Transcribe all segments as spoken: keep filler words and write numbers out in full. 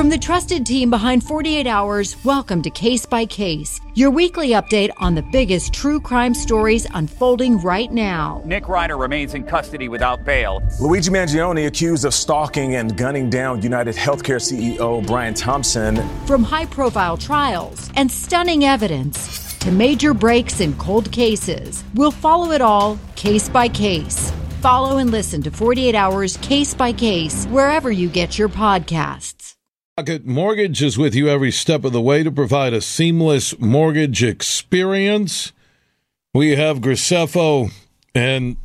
From the trusted team behind forty-eight hours, welcome to Case by Case, your weekly update on the biggest true crime stories unfolding right now. Nick Reiner remains in custody without bail. Luigi Mangione accused of stalking and gunning down United Healthcare C E O Brian Thompson. From high-profile trials and stunning evidence to major breaks in cold cases, we'll follow it all case by case. Follow and listen to forty-eight hours Case by Case wherever you get your podcasts. Rocket Mortgage is with you every step of the way to provide a seamless mortgage experience. We have Graceffo and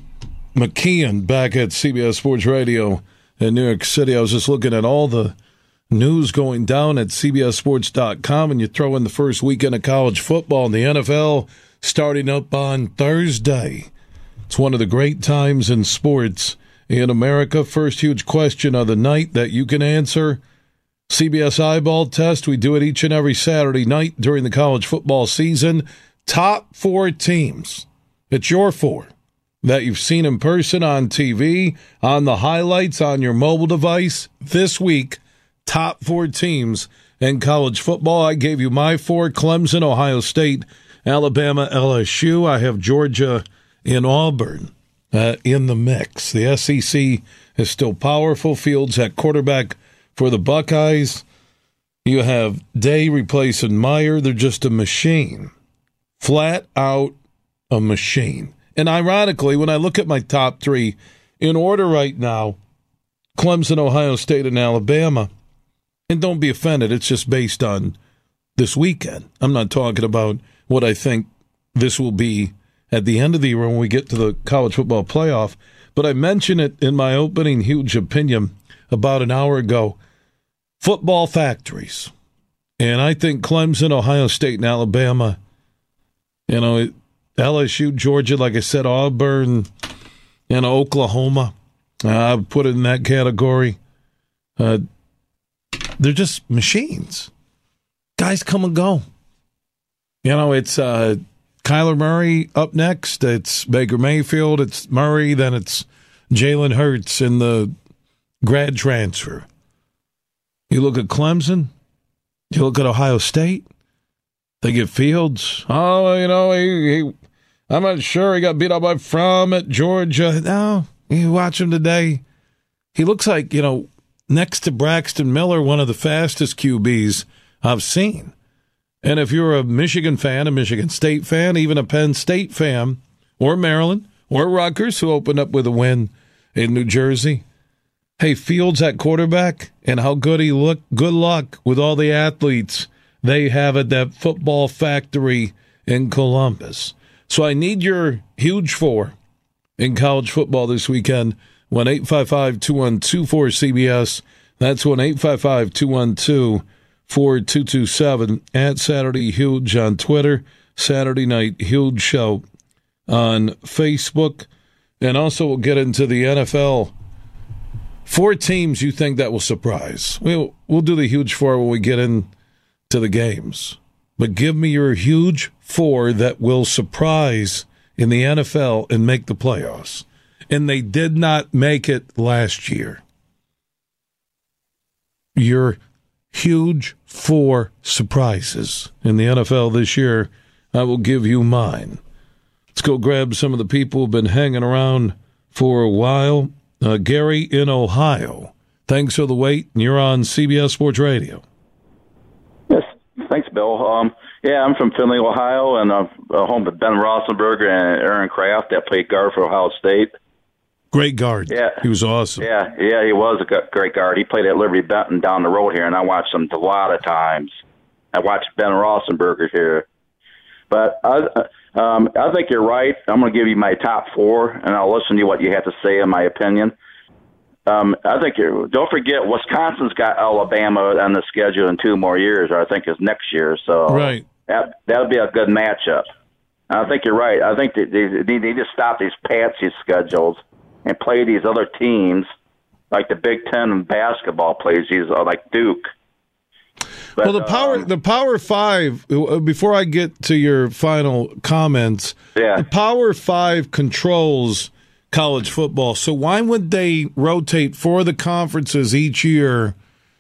McKeon back at C B S Sports Radio in New York City. I was just looking at all the news going down at C B S sports dot com, and you throw in the first weekend of college football and the N F L starting up on Thursday. It's one of the great times in sports in America. First huge question of the night that you can answer. C B S Eyeball Test. We do it each and every Saturday night during the college football season. Top four teams. It's your four that you've seen in person on T V, on the highlights, on your mobile device. This week, top four teams in college football. I gave you my four: Clemson, Ohio State, Alabama, L S U. I have Georgia and Auburn uh, in the mix. The S E C is still powerful. Fields at quarterback for the Buckeyes. You have Day replacing Meyer. They're just a machine. Flat out a machine. And ironically, when I look at my top three in order right now, Clemson, Ohio State, and Alabama, and don't be offended, it's just based on this weekend. I'm not talking about what I think this will be at the end of the year when we get to the college football playoff. But I mentioned it in my opening huge opinion about an hour ago. Football factories. And I think Clemson, Ohio State, and Alabama, you know, L S U, Georgia, like I said, Auburn, and Oklahoma, uh, I've put it in that category. Uh, they're just machines. Guys come and go. You know, it's uh, Kyler Murray up next. It's Baker Mayfield. It's Murray. Then it's Jalen Hurts in the grad transfer. You look at Clemson, you look at Ohio State, they get Fields. Oh, you know, he, he, I'm not sure. He got beat up by Fromm at Georgia. No, you watch him today. He looks like, you know, next to Braxton Miller, one of the fastest Q Bs I've seen. And if you're a Michigan fan, a Michigan State fan, even a Penn State fan, or Maryland, or Rutgers, who opened up with a win in New Jersey, hey, Fields at quarterback and how good he looked. Good luck with all the athletes they have at that football factory in Columbus. So I need your huge four in college football this weekend. one eight five five, two one two, four C B S. That's one eight five five, two one two, four two two seven. At Saturday Huge on Twitter. Saturday Night Huge Show on Facebook. And also we'll get into the N F L. Four teams you think that will surprise. We'll, we'll do the huge four when we get into the games. But give me your huge four that will surprise in the N F L and make the playoffs. And they did not make it last year. Your huge four surprises in the N F L this year, I will give you mine. Let's go grab some of the people who've been hanging around for a while. Uh, Gary in Ohio. Thanks for the wait. You're on C B S Sports Radio. Yes, thanks, Bill. Um, yeah, I'm from Findlay, Ohio, and I'm home to Ben Roethlisberger and Aaron Kraft that played guard for Ohio State. Great guard. Yeah, he was awesome. Yeah, yeah, he was a great guard. He played at Liberty Benton down the road here, and I watched him a lot of times. I watched Ben Roethlisberger here, but I. Um, I think you're right. I'm going to give you my top four, and I'll listen to what you have to say in my opinion. Um, I think you're, don't forget, Wisconsin's got Alabama on the schedule in two more years, or I think it's next year. So right. that that'll be a good matchup. I think you're right. I think they, they, they need to stop these patsy schedules and play these other teams like the Big Ten in basketball plays these, like Duke. But, well, the power, um, the Power Five. Before I get to your final comments, yeah. the Power Five controls college football. So why would they rotate for the conferences each year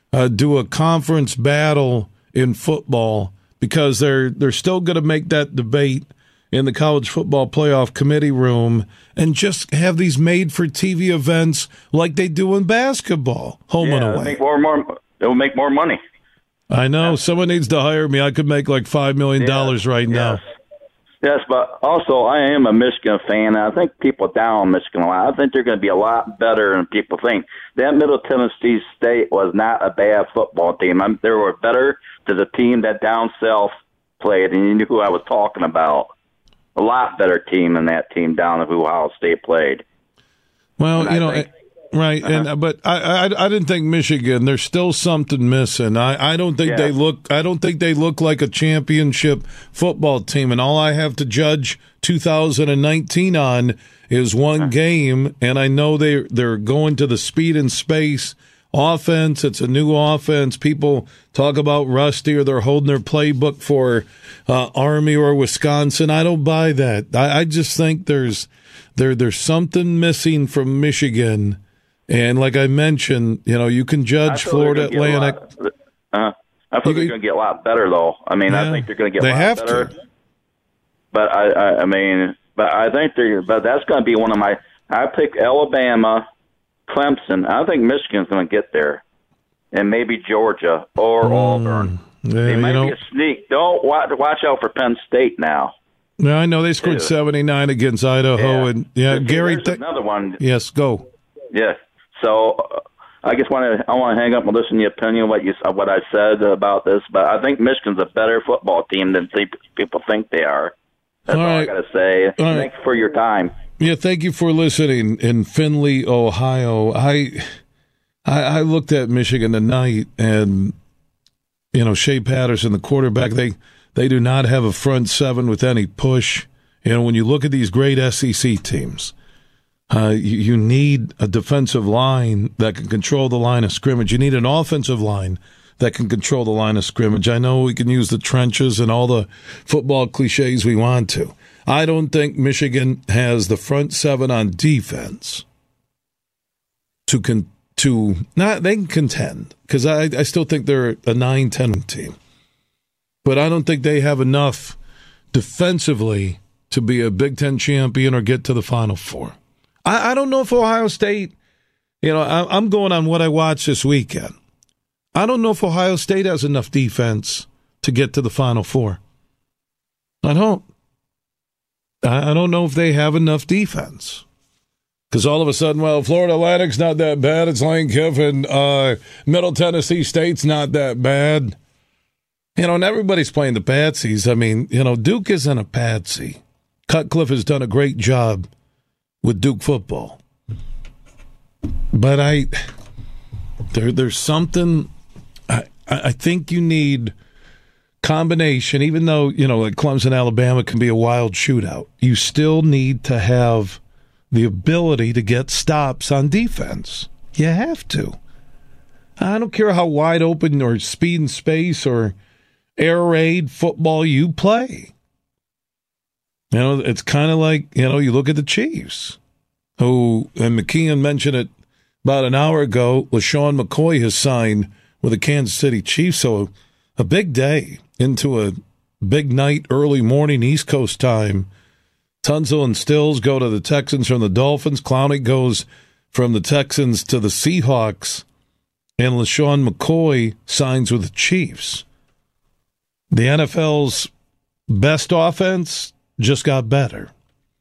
uh, do a conference battle in football, because they're they're still going to make that debate in the college football playoff committee room, and just have these made-for-T V events like they do in basketball, home yeah, and it'll away. Make more, more, it'll make more money. I know. Someone needs to hire me. I could make like five million dollars yes, right yes. now. Yes, but also I am a Michigan fan, and I think people down on Michigan a lot. I think they're going to be a lot better than people think. That Middle Tennessee State was not a bad football team. I'm, they were better to the team that down south played, and you knew who I was talking about. A lot better team than that team down who Ohio State played. Well, and you I know, think, right, uh-huh. and but I, I I didn't think Michigan. There's still something missing. I, I don't think yes. they look. I don't think they look like a championship football team. And all I have to judge two thousand nineteen on is one uh-huh. game. And I know they they're going to the speed and space offense. It's a new offense. People talk about rusty, or they're holding their playbook for uh, Army or Wisconsin. I don't buy that. I, I just think there's there there's something missing from Michigan. And like I mentioned, you know, you can judge Florida Atlantic. Uh, I think they're going to get a lot better, though. I mean, yeah, I think they're going to get a they lot have better. To. But I, I, I mean, but I think they're. But that's going to be one of my. I pick Alabama, Clemson. I think Michigan's going to get there, and maybe Georgia or mm, Auburn. Yeah, they might you know, be a sneak. Don't watch, watch out for Penn State now. Yeah, I know they scored Dude. seventy-nine against Idaho, yeah. and yeah, See, Gary. Th- another one. Yes, go. Yes. So uh, I just want to. I want to hang up and listen to your opinion what you what I said about this. But I think Michigan's a better football team than people think they are. That's all, all right. I got to say. All Thanks right. for your time. Yeah, thank you for listening in Findlay, Ohio. I, I I looked at Michigan tonight, and you know, Shea Patterson, the quarterback, they they do not have a front seven with any push. You know, when you look at these great S E C teams, uh, you, you need a defensive line that can control the line of scrimmage. You need an offensive line that can control the line of scrimmage. I know we can use the trenches and all the football cliches we want to. I don't think Michigan has the front seven on defense to con- to not they can contend, because I, I still think they're a nine ten team, but I don't think they have enough defensively to be a Big Ten champion or get to the Final Four. I, I don't know if Ohio State, you know, I, I'm going on what I watched this weekend. I don't know if Ohio State has enough defense to get to the Final Four. I don't. I don't know if they have enough defense. Because all of a sudden, well, Florida Atlantic's not that bad. It's Lane Kiffin. Uh, Middle Tennessee State's not that bad. You know, and everybody's playing the patsies. I mean, you know, Duke isn't a patsy. Cutcliffe has done a great job with Duke football. But I, there, there's something, I, I think you need combination, even though, you know, like Clemson, Alabama can be a wild shootout, you still need to have the ability to get stops on defense. You have to. I don't care how wide open or speed and space or air raid football you play. You know, it's kind of like, you know, you look at the Chiefs, who, and McKeon mentioned it about an hour ago, LaShawn McCoy has signed with the Kansas City Chiefs, so a big day into a big night, early morning East Coast time. Tunsil and Stills go to the Texans from the Dolphins. Clowney goes from the Texans to the Seahawks. And LaShawn McCoy signs with the Chiefs. The N F L's best offense just got better.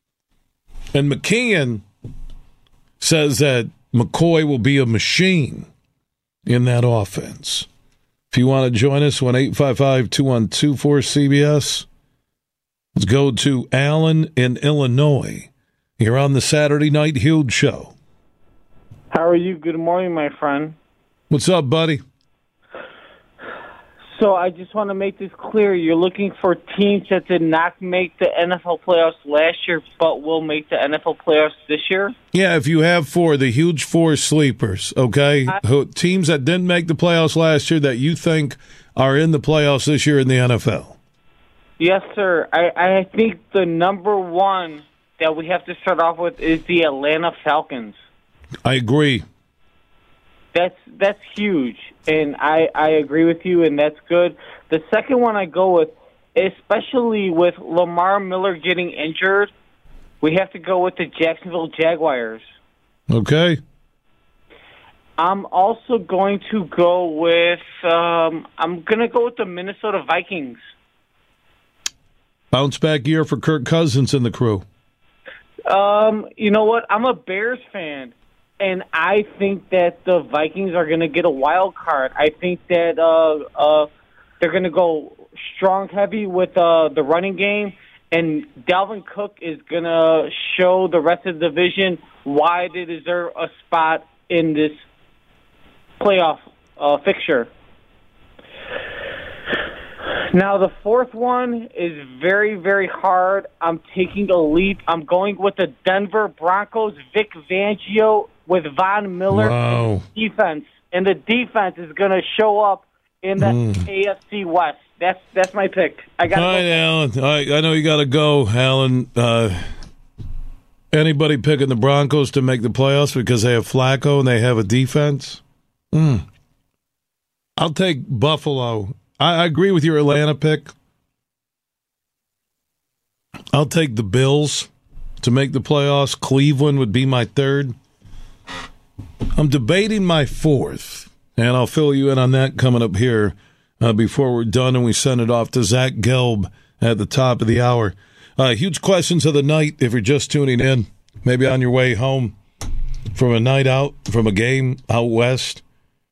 And McKeon says that McCoy will be a machine in that offense. If you want to join us, one eight five five, two one two, four C B S. Let's go to Allen in Illinois. You're on the Saturday Night Huge Show. How are you? Good morning, my friend. What's up, buddy? So I just want to make this clear. You're looking for teams that did not make the N F L playoffs last year but will make the N F L playoffs this year? Yeah, if you have four, the huge four sleepers, okay? I, Who, teams that didn't make the playoffs last year that you think are in the playoffs this year in the N F L. Yes, sir. I, I think the number one that we have to start off with is the Atlanta Falcons. I agree. That's that's huge, and I, I agree with you, and that's good. The second one I go with, especially with Lamar Miller getting injured, we have to go with the Jacksonville Jaguars. Okay. I'm also going to go with um, I'm going to go with the Minnesota Vikings. Bounce back year for Kirk Cousins and the crew. Um, you know what? I'm a Bears fan, and I think that the Vikings are going to get a wild card. I think that uh, uh, they're going to go strong, heavy with uh, the running game, and Dalvin Cook is going to show the rest of the division why they deserve a spot in this playoff uh, fixture. Now, the fourth one is very, very hard. I'm taking a leap. I'm going with the Denver Broncos, Vic Fangio with Von Miller Wow. and the defense. And the defense is going to show up in the Mm. A F C West. That's that's my pick. I got. All right, Alan. All right, I know you got to go, Alan. Uh, anybody picking the Broncos to make the playoffs because they have Flacco and they have a defense? Mm. I'll take Buffalo. I, I agree with your Atlanta pick. I'll take the Bills to make the playoffs. Cleveland would be my third. I'm debating my fourth, and I'll fill you in on that coming up here uh, before we're done and we send it off to Zach Gelb at the top of the hour. Uh, huge questions of the night if you're just tuning in, maybe on your way home from a night out, from a game out west.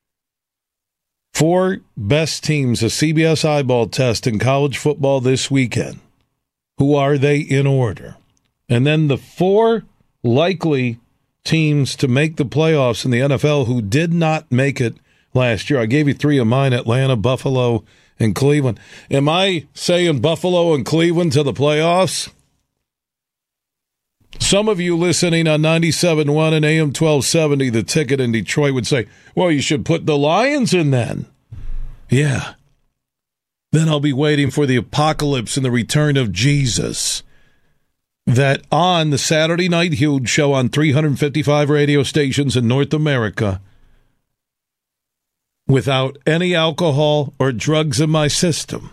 Four best teams, a C B S eyeball test in college football this weekend. Who are they in order? And then the four likely teams to make the playoffs in the N F L who did not make it last year. I gave you three of mine, Atlanta, Buffalo, and Cleveland. Am I saying Buffalo and Cleveland to the playoffs? Some of you listening on ninety-seven point one and A M twelve seventy, The Ticket in Detroit, would say, well, you should put the Lions in then. Yeah. Then I'll be waiting for the apocalypse and the return of Jesus. That on the Saturday Night Huge show on three hundred fifty-five radio stations in North America, without any alcohol or drugs in my system,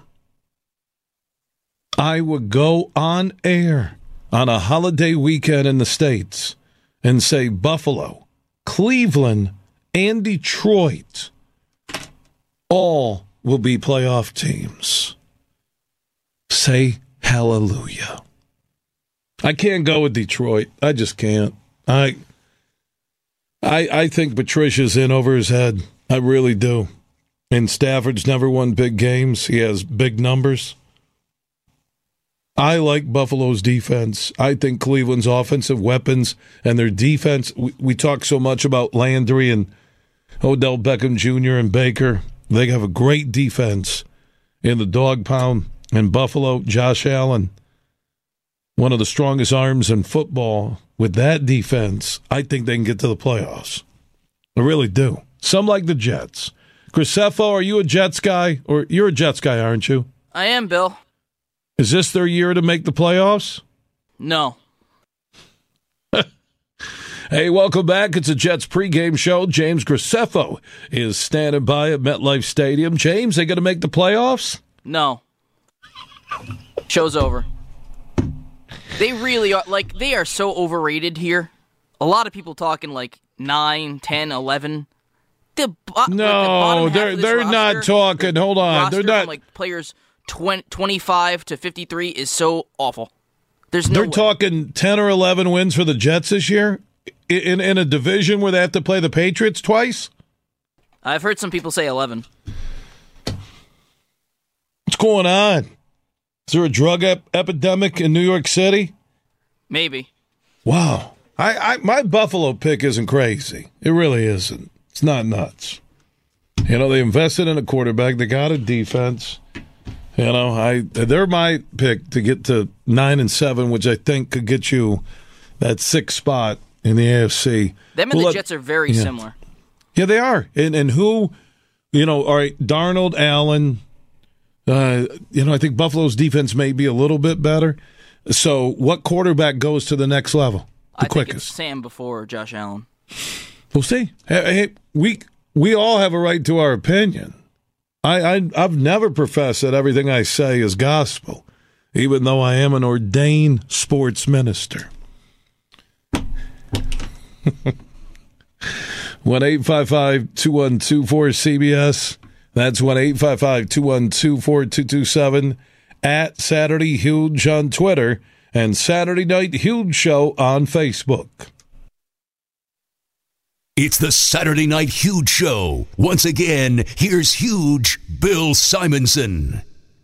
I would go on air on a holiday weekend in the States and say Buffalo, Cleveland, and Detroit all will be playoff teams. Say hallelujah. I can't go with Detroit. I just can't. I I I think Patricia's in over his head. I really do. And Stafford's never won big games. He has big numbers. I like Buffalo's defense. I think Cleveland's offensive weapons and their defense, we, we talk so much about Landry and Odell Beckham Junior and Baker. They have a great defense in the dog pound. And Buffalo, Josh Allen, one of the strongest arms in football. With that defense, I think they can get to the playoffs. I really do. Some like the Jets. Graceffo, are you a Jets guy? Or you're a Jets guy, aren't you? I am, Bill. Is this their year to make the playoffs? No. Hey, welcome back. It's a Jets pregame show. James Graceffo is standing by at MetLife Stadium. James, they going to make the playoffs? No. Show's over. They really are, like, they are so overrated here. A lot of people talking like nine, ten, eleven. The, bo- no, like the they're they're roster, not talking. Hold on. They're not from, like players twenty, twenty-five to fifty-three is so awful. There's no They're way. talking ten or eleven wins for the Jets this year in in a division where they have to play the Patriots twice? I've heard some people say eleven. What's going on? Is there a drug ep- epidemic in New York City? Maybe. Wow. I, I my Buffalo pick isn't crazy. It really isn't. It's not nuts. You know, they invested in a quarterback. They got a defense. You know, I they're my pick to get to nine and seven, which I think could get you that sixth spot in the A F C. Them and Well, the let- Jets are very yeah. similar. Yeah, they are. And and who, you know, all right, Darnold, Allen. Uh, you know, I think Buffalo's defense may be a little bit better. So, what quarterback goes to the next level? The I think quickest. it's Sam before Josh Allen. We'll see. Hey, hey, week we all have a right to our opinion. I, I, I've never professed that everything I say is gospel, even though I am an ordained sports minister. one eight five five two one two four C B S. That's one eight five five two one two four two two seven. At Saturday Huge on Twitter and Saturday Night Huge Show on Facebook. It's the Saturday Night Huge Show. Once again, here's Huge Bill Simonson.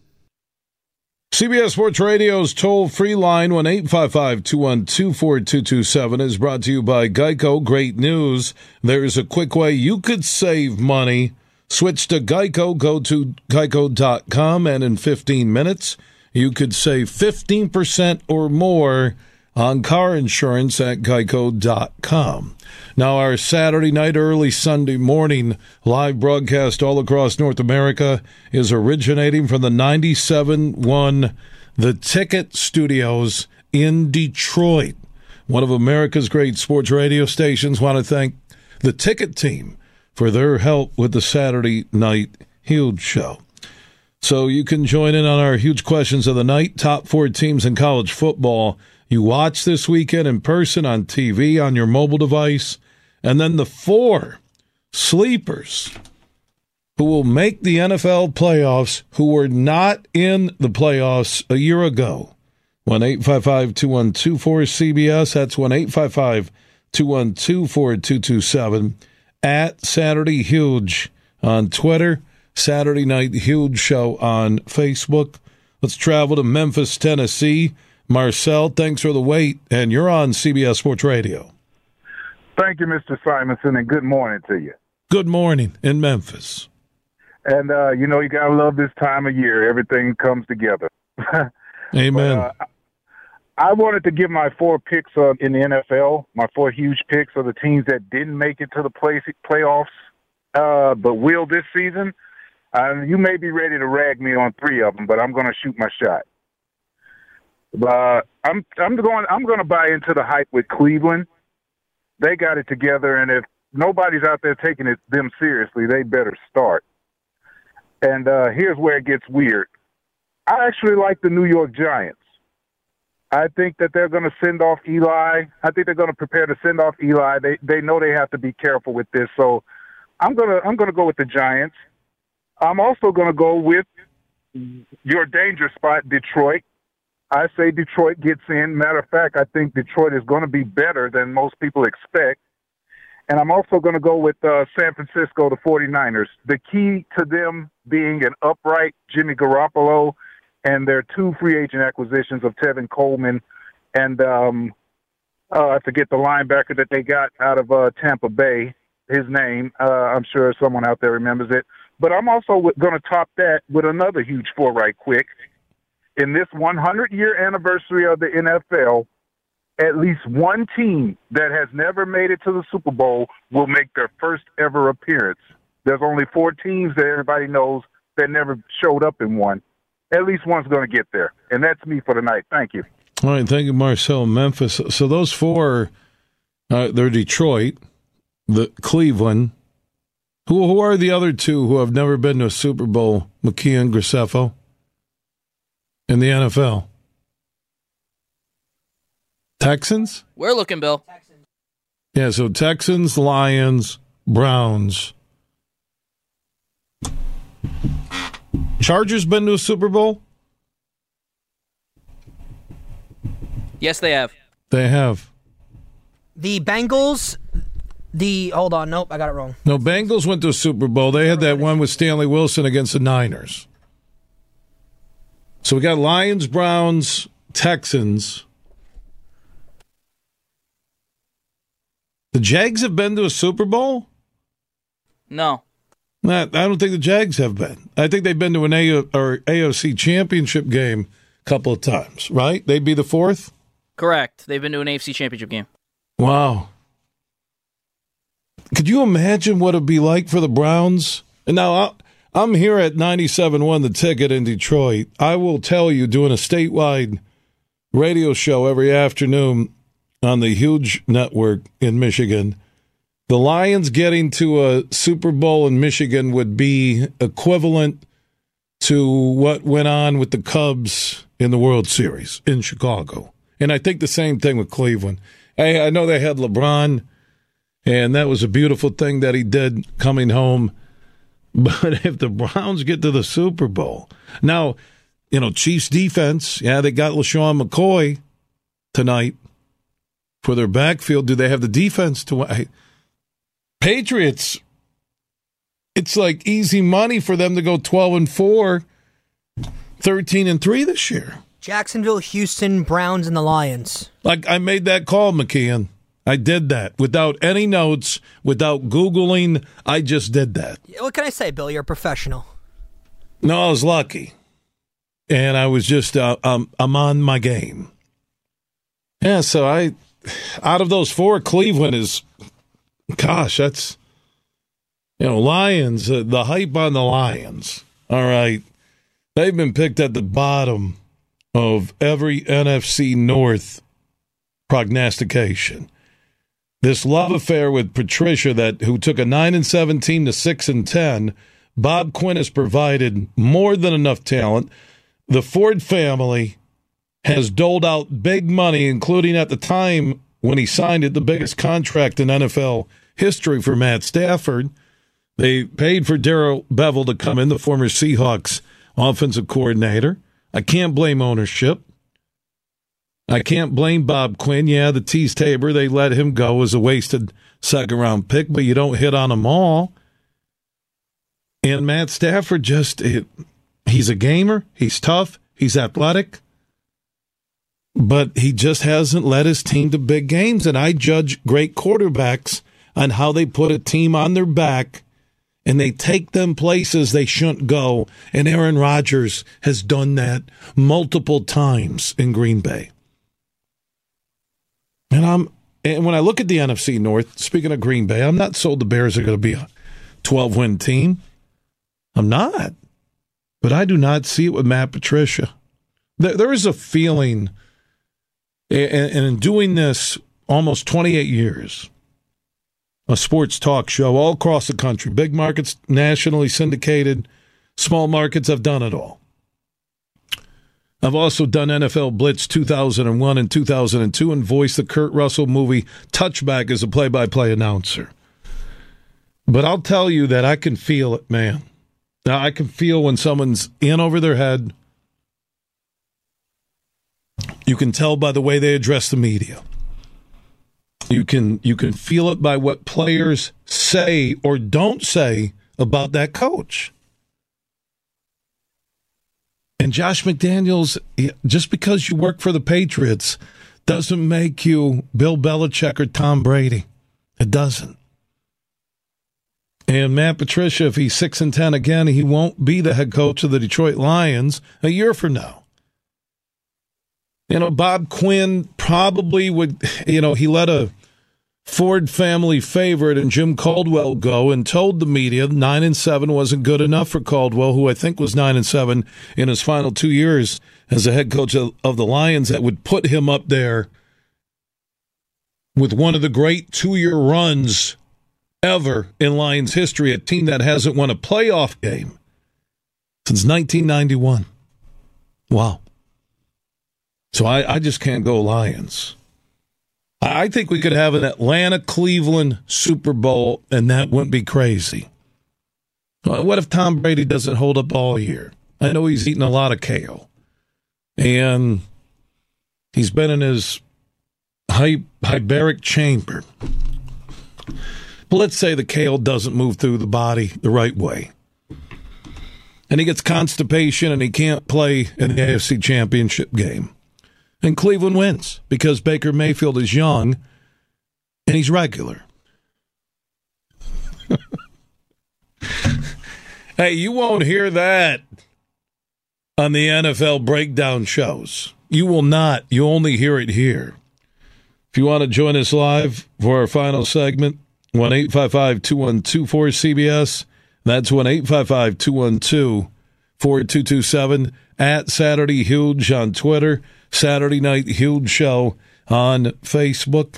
C B S Sports Radio's toll-free line, one eight five five two one two four two two seven, is brought to you by Geico. Great news. There's a quick way you could save money. Switch to Geico. Go to geico dot com, and in fifteen minutes, you could save fifteen percent or more on car insurance at geico dot com. Now, our Saturday night, early Sunday morning live broadcast all across North America is originating from the ninety-seven point one The Ticket Studios in Detroit. One of America's great sports radio stations. Want to thank the Ticket team for their help with the Saturday Night Huge Show. So you can join in on our huge questions of the night. Top four teams in college football you watch this weekend in person, on T V, on your mobile device. And then the four sleepers who will make the N F L playoffs who were not in the playoffs a year ago. one eight five five two one two four C B S. That's one eight five five two one two four two two seven. At Saturday Huge on Twitter, Saturday Night Huge Show on Facebook. Let's travel to Memphis, Tennessee. Marcel, thanks for the wait, and you're on C B S Sports Radio. Thank you, Mister Simonson, and good morning to you. Good morning in Memphis. And, uh, you know, you got to love this time of year. Everything comes together. Amen. But, uh, I wanted to give my four picks uh, in the N F L, my four huge picks of the teams that didn't make it to the play- playoffs uh, but will this season. Uh, you may be ready to rag me on three of them, but I'm going to shoot my shot. Uh, I'm I'm going I'm going to buy into the hype with Cleveland. They got it together, and if nobody's out there taking it them seriously, they better start. And uh, here's where it gets weird. I actually like the New York Giants. I think that they're going to send off Eli. I think they're going to prepare to send off Eli. They they know they have to be careful with this, so I'm gonna I'm gonna go with the Giants. I'm also going to go with your danger spot, Detroit. I say Detroit gets in. Matter of fact, I think Detroit is going to be better than most people expect. And I'm also going to go with uh, San Francisco, the forty-niners. The key to them being an upright Jimmy Garoppolo and their two free agent acquisitions of Tevin Coleman and um, uh, I forget the linebacker that they got out of uh, Tampa Bay, his name. Uh, I'm sure someone out there remembers it. But I'm also going to top that with another huge four right quick. In this hundred-year anniversary of the N F L, at least one team that has never made it to the Super Bowl will make their first ever appearance. There's only four teams that everybody knows that never showed up in one. At least one's going to get there. And that's me for tonight. Thank you. All right, thank you, Marcel. Memphis. So those four, uh, they're Detroit, the Cleveland. Who who are the other two who have never been to a Super Bowl? McKee and Graceffo in the N F L. Texans? We're looking, Bill. Yeah, so Texans, Lions, Browns. Chargers been to a Super Bowl? Yes, they have. They have. The Bengals, the, hold on, nope, I got it wrong. No, Bengals went to a Super Bowl. They had that one with Stanley Wilson against the Niners. So we got Lions, Browns, Texans. The Jags have been to a Super Bowl? No. Nah, I don't think the Jags have been. I think they've been to an A O, or A F C championship game a couple of times, right? They'd be the fourth? Correct. They've been to an A F C championship game. Wow. Could you imagine what it'd be like for the Browns? And now I'm here at ninety-seven point one The Ticket in Detroit. I will tell you, doing a statewide radio show every afternoon on the Huge Network in Michigan, The Lions getting to a Super Bowl in Michigan would be equivalent to what went on with the Cubs in the World Series in Chicago. And I think the same thing with Cleveland. Hey, I know they had LeBron, and that was a beautiful thing that he did coming home. But if the Browns get to the Super Bowl, now, you know, Chiefs defense, yeah, they got LaShawn McCoy tonight for their backfield. Do they have the defense to win? Patriots, it's like easy money for them to go twelve and four, thirteen and three this year. Jacksonville, Houston, Browns, and the Lions. Like, I made that call, McKeon. I did that without any notes, without Googling. I just did that. What can I say, Bill? You're a professional. No, I was lucky. And I was just, uh, um, I'm on my game. Yeah, so I, out of those four, Cleveland is, gosh, that's, you know, Lions, uh, the hype on the Lions. All right. They've been picked at the bottom of every N F C North prognostication. This love affair with Patricia, that who took a nine and seventeen to six and ten, Bob Quinn has provided more than enough talent. The Ford family has doled out big money, including at the time when he signed it, the biggest contract in N F L history for Matt Stafford. They paid for Darrell Bevell to come in, the former Seahawks offensive coordinator. I can't blame ownership. I can't blame Bob Quinn. Yeah, the Tease Tabor, they let him go as a wasted second-round pick, but you don't hit on them all. And Matt Stafford just, it, he's a gamer. He's tough. He's athletic. But he just hasn't led his team to big games. And I judge great quarterbacks on how they put a team on their back and they take them places they shouldn't go. And Aaron Rodgers has done that multiple times in Green Bay. And I'm and when I look at the N F C North, speaking of Green Bay, I'm not sold the Bears are going to be a twelve-win team. I'm not. But I do not see it with Matt Patricia. There, there is a feeling, and in doing this almost twenty-eight years, a sports talk show all across the country, big markets, nationally syndicated, small markets, I've done it all. I've also done N F L Blitz two thousand one and two thousand two and voiced the Kurt Russell movie Touchback as a play-by-play announcer. But I'll tell you that I can feel it, man. Now, I can feel when someone's in over their head. You can tell by the way they address the media. You can you can feel it by what players say or don't say about that coach. And Josh McDaniels, just because you work for the Patriots doesn't make you Bill Belichick or Tom Brady. It doesn't. And Matt Patricia, if he's six and ten again, he won't be the head coach of the Detroit Lions a year from now. You know, Bob Quinn probably would, you know, he let a Ford family favorite and Jim Caldwell go and told the media nine and seven wasn't good enough for Caldwell, who I think was nine and seven in his final two years as a head coach of, of the Lions. That would put him up there with one of the great two-year runs ever in Lions history, a team that hasn't won a playoff game since nineteen ninety-one. Wow. So I, I just can't go Lions. I think we could have an Atlanta-Cleveland Super Bowl, and that wouldn't be crazy. What if Tom Brady doesn't hold up all year? I know he's eaten a lot of kale, and he's been in his hy- hyperbaric chamber. But let's say the kale doesn't move through the body the right way, and he gets constipation and he can't play in the A F C Championship game. And Cleveland wins because Baker Mayfield is young and he's regular. Hey, you won't hear that on the N F L breakdown shows. You will not. You only hear it here. If you want to join us live for our final segment, one eight five five, two one two, four C B S. That's one eight five five, two one two, four two two seven. At Saturday Huge on Twitter. Saturday Night Huge Show on Facebook.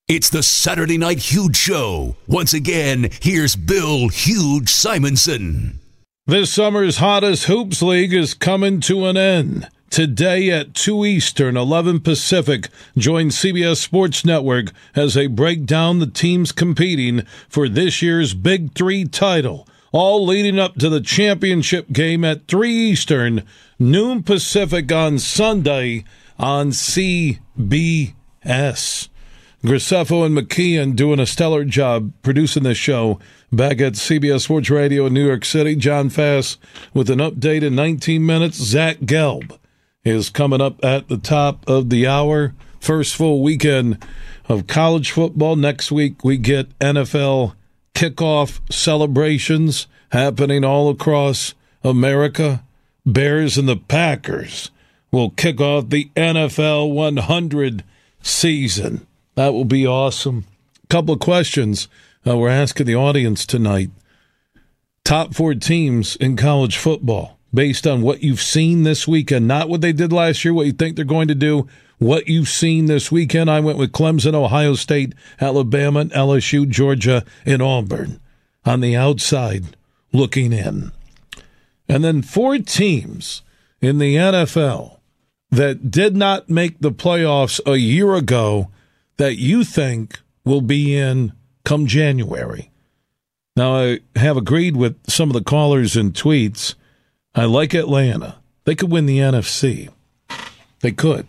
It's the Saturday Night Huge Show. Once again, here's Bill Huge Simonson. This summer's hottest hoops league is coming to an end. Today at two Eastern, eleven Pacific, join C B S Sports Network as they break down the teams competing for this year's Big Three title, all leading up to the championship game at three Eastern, noon Pacific on Sunday on C B S. Graceffo and McKeon doing a stellar job producing this show back at C B S Sports Radio in New York City. John Fass with an update in nineteen minutes. Zach Gelb is coming up at the top of the hour. First full weekend of college football. Next week we get N F L kickoff celebrations happening all across America. Bears and the Packers will kick off the N F L one hundred season. That will be awesome. A couple of questions uh, we're asking the audience tonight. Top four teams in college football based on what you've seen this weekend, not what they did last year, what you think they're going to do, what you've seen this weekend. I went with Clemson, Ohio State, Alabama, L S U, Georgia, and Auburn on the outside looking in. And then four teams in the N F L that did not make the playoffs a year ago that you think will be in come January. Now, I have agreed with some of the callers and tweets. I like Atlanta. They could win the N F C. They could.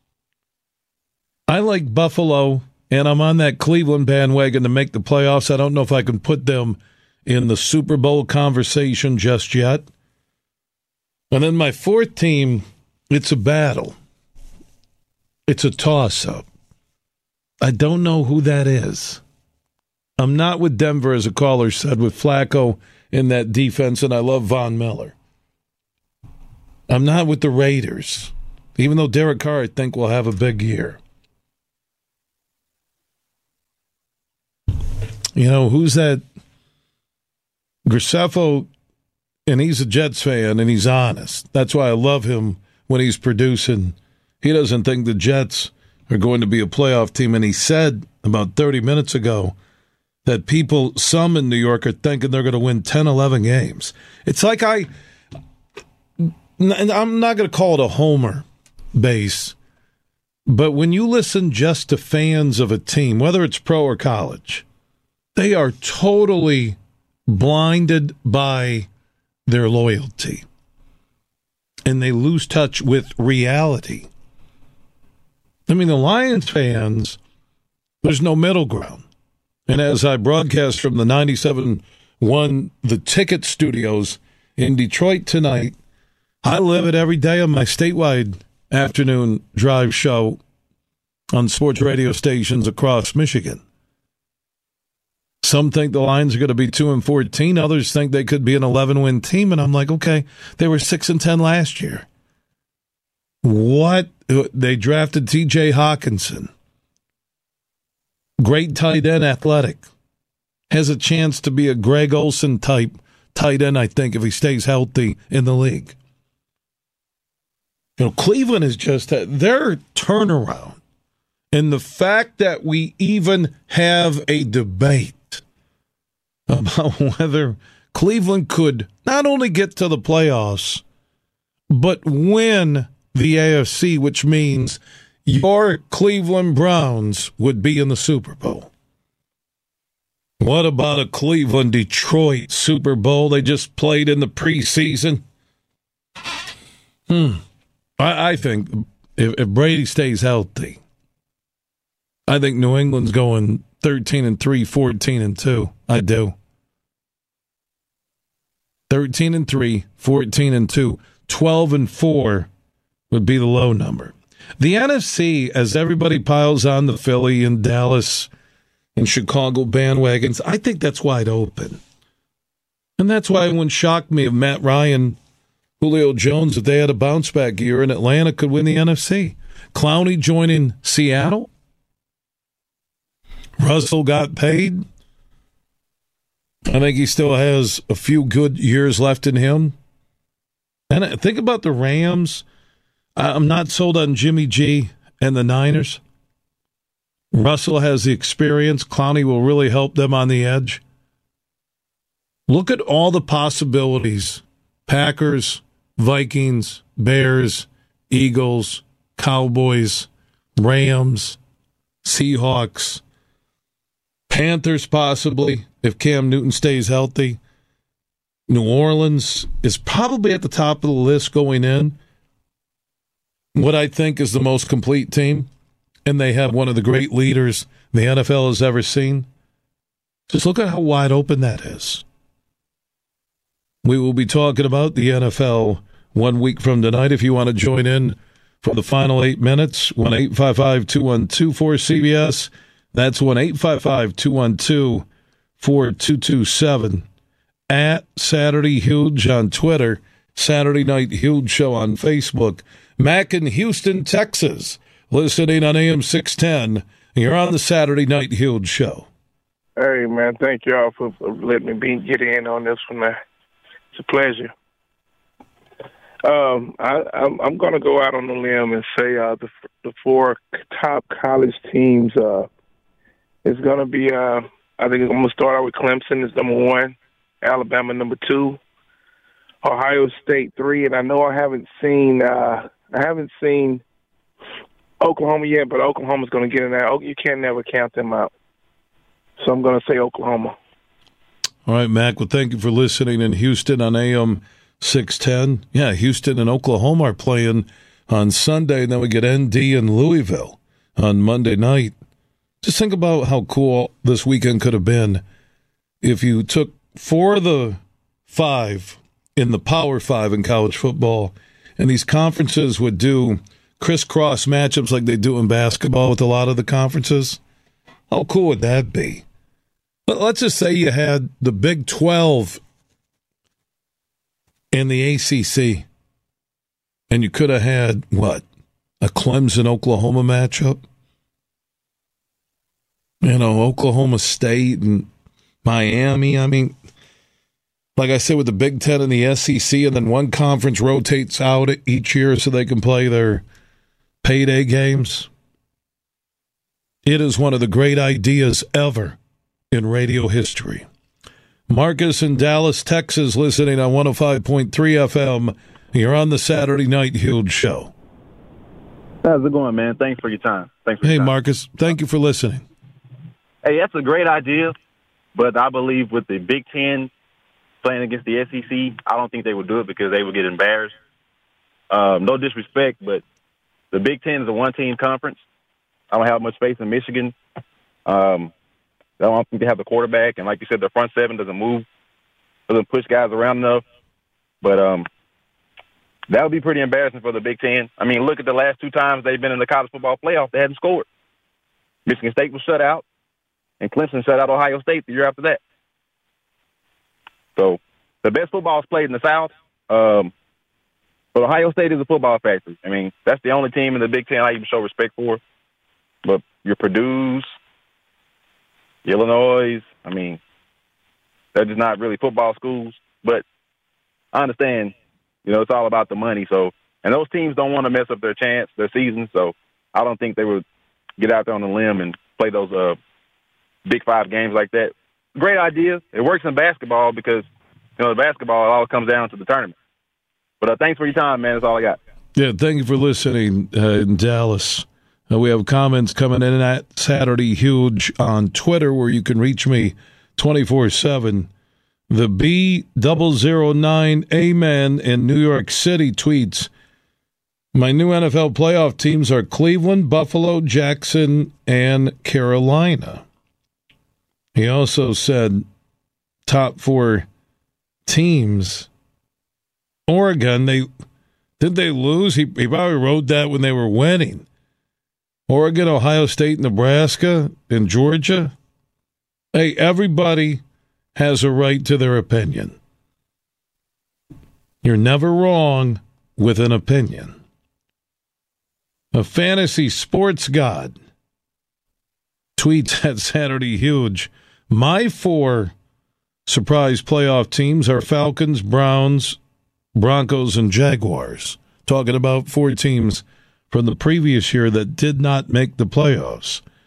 I like Buffalo, and I'm on that Cleveland bandwagon to make the playoffs. I don't know if I can put them in the Super Bowl conversation just yet. And then my fourth team, it's a battle. It's a toss-up. I don't know who that is. I'm not with Denver, as a caller said, with Flacco in that defense, and I love Von Miller. I'm not with the Raiders, even though Derek Carr, I think, will have a big year. You know, who's that? Graceffo, and he's a Jets fan, and he's honest. That's why I love him when he's producing. He doesn't think the Jets are going to be a playoff team, and he said about thirty minutes ago that people, some in New York, are thinking they're going to win ten, eleven games. It's like I, and I'm not going to call it a homer base, but when you listen just to fans of a team, whether it's pro or college, they are totally blinded by their loyalty, and they lose touch with reality. I mean, the Lions fans, there's no middle ground. And as I broadcast from the ninety-seven point one, the Ticket Studios in Detroit tonight, I live it every day on my statewide afternoon drive show on sports radio stations across Michigan. Some think the Lions are going to be two and fourteen. Others think they could be an eleven-win team. And I'm like, okay, they were six and ten last year. What? They drafted T J Hawkinson. Great tight end, athletic. Has a chance to be a Greg Olsen type tight end, I think, if he stays healthy in the league. You know, Cleveland is just their turnaround. And the fact that we even have a debate about whether Cleveland could not only get to the playoffs, but win the A F C, which means your Cleveland Browns would be in the Super Bowl. What about a Cleveland-Detroit Super Bowl? They just played in the preseason. Hmm. I, I think if, if Brady stays healthy, I think New England's going thirteen and three, fourteen and two. I do. thirteen and three, fourteen and two, twelve and four would be the low number. The N F C, as everybody piles on the Philly and Dallas and Chicago bandwagons, I think that's wide open. And that's why it wouldn't shock me if Matt Ryan, Julio Jones, if they had a bounce-back year and Atlanta could win the N F C. Clowney joining Seattle. Russell got paid. I think he still has a few good years left in him. And think about the Rams. I'm not sold on Jimmy G and the Niners. Russell has the experience. Clowney will really help them on the edge. Look at all the possibilities. Packers, Vikings, Bears, Eagles, Cowboys, Rams, Seahawks, Panthers possibly, if Cam Newton stays healthy. New Orleans is probably at the top of the list going in. What I think is the most complete team, and they have one of the great leaders the N F L has ever seen. Just look at how wide open that is. We will be talking about the N F L one week from tonight. If you want to join in for the final eight minutes, one eight five five, two one two, four C B S. That's one eight five five, two one two, four two two seven. At Saturday Huge on Twitter, Saturday Night Huge Show on Facebook. Mac in Houston, Texas, listening on A M six ten. You're on the Saturday Night Huge Show. Hey, man, thank y'all for, for letting me be, get in on this one, man. It's a pleasure. Um, I, I'm, I'm going to go out on a limb and say uh, the, the four top college teams uh, is going to be, uh, I think I'm going to start out with Clemson as number one, Alabama number two, Ohio State three, and I know I haven't seen uh, I haven't seen Oklahoma yet, but Oklahoma's going to get in there. You can't never count them out. So I'm going to say Oklahoma. All right, Mac. Well, thank you for listening in Houston on A M six ten. Yeah, Houston and Oklahoma are playing on Sunday, and then we get N D and Louisville on Monday night. Just think about how cool this weekend could have been if you took four of the five in the Power Five in college football, and these conferences would do crisscross matchups like they do in basketball with a lot of the conferences. How cool would that be? But let's just say you had the Big twelve and the A C C, and you could have had, what, a Clemson-Oklahoma matchup? You know, Oklahoma State and Miami. I mean, like I said, with the Big Ten and the S E C, and then one conference rotates out each year so they can play their payday games. It is one of the great ideas ever in radio history. Marcus in Dallas, Texas, listening on one oh five point three F M. You're on the Saturday Night Huge Show. How's it going, man? Thanks for your time. Thanks for hey, your time. Marcus, thank you for listening. Hey, that's a great idea, but I believe with the Big Ten playing against the S E C, I don't think they would do it because they would get embarrassed. Um, no disrespect, but the Big Ten is a one-team conference. I don't have much faith in Michigan. Um, I don't think they have the quarterback, and like you said, the front seven doesn't move, doesn't push guys around enough. But um, that would be pretty embarrassing for the Big Ten. I mean, look at the last two times they've been in the college football playoff, they hadn't scored. Michigan State was shut out, and Clemson shut out Ohio State the year after that. So the best football is played in the South, um, but Ohio State is a football factory. I mean, that's the only team in the Big Ten I even show respect for. But your Purdue's, Illinois, I mean, they're just not really football schools. But I understand, you know, it's all about the money. So, and those teams don't want to mess up their chance, their season. So I don't think they would get out there on the limb and play those uh, Big Five games like that. Great idea. It works in basketball because, you know, the basketball, it all comes down to the tournament. But uh, thanks for your time, man. That's all I got. Yeah, thank you for listening uh, in Dallas. Uh, we have comments coming in at Saturday Huge on Twitter where you can reach me twenty-four seven. The B zero zero nine Amen in New York City tweets, my new N F L playoff teams are Cleveland, Buffalo, Jackson, and Carolina. He also said top four teams. Oregon, they did they lose? He, he probably wrote that when they were winning. Oregon, Ohio State, Nebraska, and Georgia. Hey, everybody has a right to their opinion. You're never wrong with an opinion. A fantasy sports god tweets at Saturday Huge, my four surprise playoff teams are Falcons, Browns, Broncos, and Jaguars. Talking about four teams from the previous year that did not make the playoffs.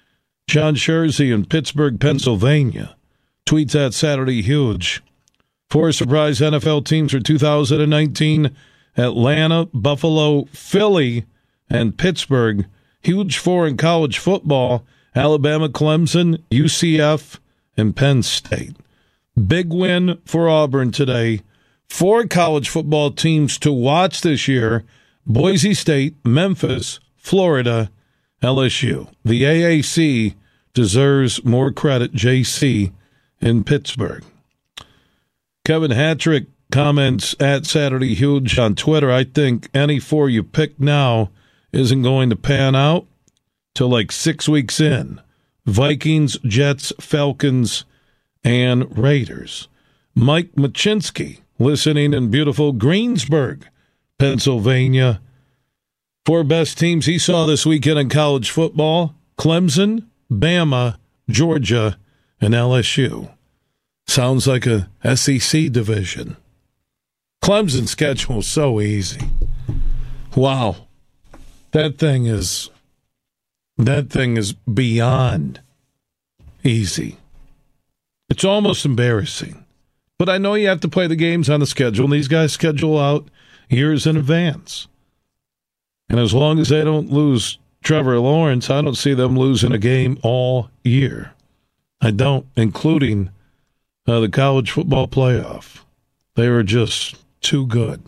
John Scherzy in Pittsburgh, Pennsylvania, tweets at Saturday Huge. Four surprise N F L teams for two thousand nineteen, Atlanta, Buffalo, Philly, and Pittsburgh. Huge four in college football, Alabama, Clemson, U C F, and Penn State. Big win for Auburn today. Four college football teams to watch this year, Boise State, Memphis, Florida, L S U. The A A C deserves more credit, J C in Pittsburgh. Kevin Hattrick comments at Saturday Huge on Twitter, I think any four you pick now isn't going to pan out till like six weeks in. Vikings, Jets, Falcons, and Raiders. Mike Machinsky, listening in beautiful Greensburg, Pennsylvania. Four best teams he saw this weekend in college football: Clemson, Bama, Georgia, and L S U. Sounds like a S E C division. Clemson's schedule is so easy. Wow. That thing is that thing is beyond easy. It's almost embarrassing. But I know you have to play the games on the schedule, and these guys schedule out years in advance. And as long as they don't lose Trevor Lawrence, I don't see them losing a game all year. I don't, including uh, the college football playoff. They were just too good.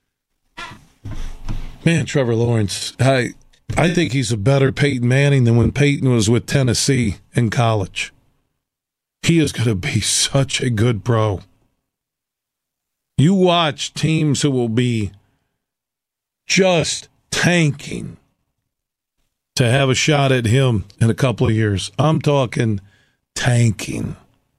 Man, Trevor Lawrence, I I think he's a better Peyton Manning than when Peyton was with Tennessee in college. He is going to be such a good pro. You watch teams who will be just tanking to have a shot at him in a couple of years. I'm talking tanking.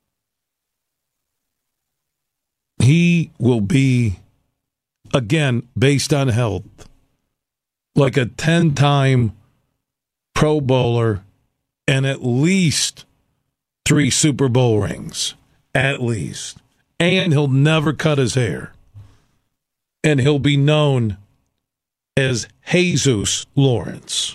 He will be, again, based on health, like a ten-time Pro Bowler and at least three Super Bowl rings. At least. And he'll never cut his hair. And he'll be known as Jesus Lawrence.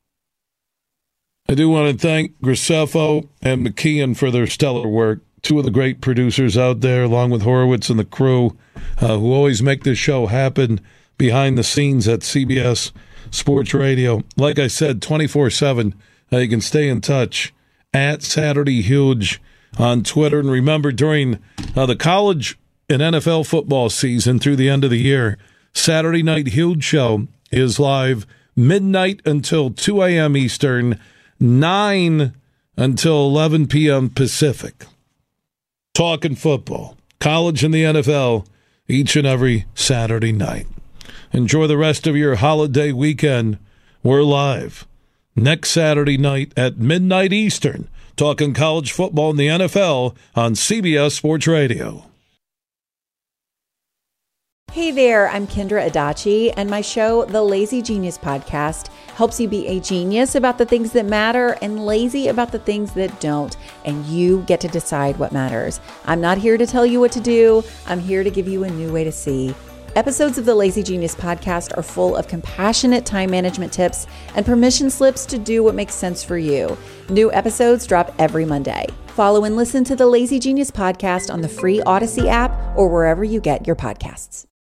I do want to thank Graceffo and McKeon for their stellar work. Two of the great producers out there, along with Horowitz and the crew, uh, who always make this show happen behind the scenes at C B S Sports Radio. Like I said, twenty-four seven, uh, you can stay in touch at Saturday Huge on Twitter. And remember, during uh, the college and N F L football season through the end of the year, Saturday Night Huge Show is live midnight until two a.m. Eastern, nine until eleven p.m. Pacific. Talking football, college and the N F L, each and every Saturday night. Enjoy the rest of your holiday weekend. We're live next Saturday night at midnight Eastern, talking college football and the N F L on C B S Sports Radio. Hey there, I'm Kendra Adachi, and my show, The Lazy Genius Podcast, helps you be a genius about the things that matter and lazy about the things that don't, and you get to decide what matters. I'm not here to tell you what to do. I'm here to give you a new way to see. Episodes of the Lazy Genius Podcast are full of compassionate time management tips and permission slips to do what makes sense for you. New episodes drop every Monday. Follow and listen to the Lazy Genius Podcast on the free Odyssey app or wherever you get your podcasts.